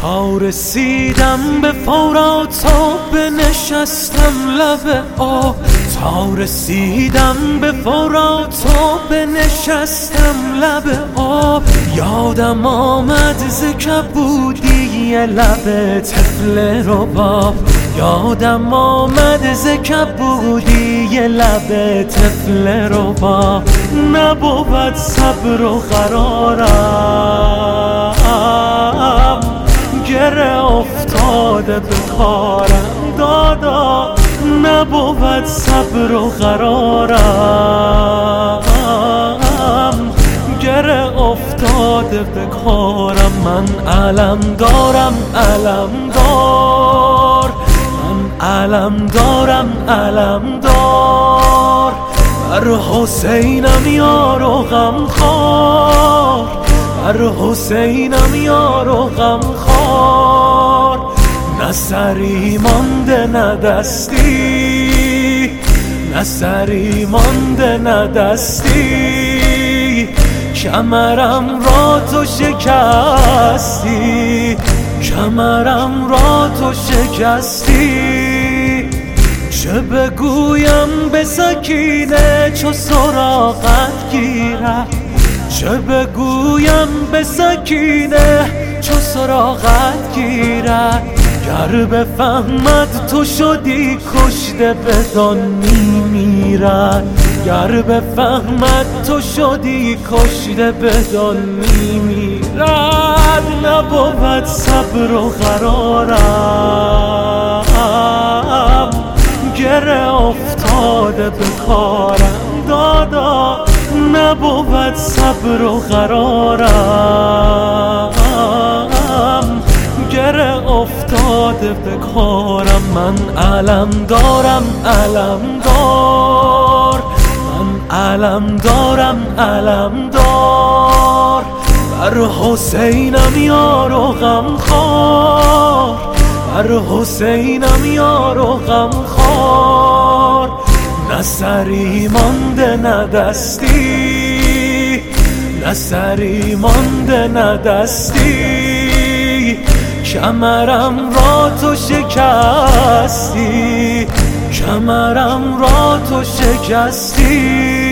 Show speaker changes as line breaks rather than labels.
تا رسیدم به فرات و بنشستم لب آب، تا رسیدم به فرات و بنشستم لب آب. یادم آمد ز کبودی لب طفل رباب، یادم آمد ز کبودی لب طفل رباب. نبود صبر و قرارم، گره افتاده به کارم دادا. نبود صبر و قرارم، گره افتاده به کارم. من علم دارم علم دار، من علم دارم علم دار. بر حسینم یار و غمخوار، بر حسینم یار و غمخوار. نه سری مانده نه دستی، نه سری مانده نه دستی. کمرم را تو شکستی، کمرم را تو شکستی. چه بگویم به سکینه چو سراغت گیرد، چه بگویم به سکینه چو سراغت گیرد. گر بفهمد تو شدی کشته بدان میمیرد، گر بفهمد تو شدی کشته بدان میمیرد. نبود صبر و قرارم، گره افتاده به کارم دادا. نبود صبر و قرارم، گره افتاده به کارم. من علم دارم علم دار، من علم دارم علم دار. بر حسینم یار و غمخوار، بر حسینم یار و غمخوار. نه سری مانده نه دستی، نه سری مانده نه دستی. کمرم را تو شکستی، کمرم را تو شکستی.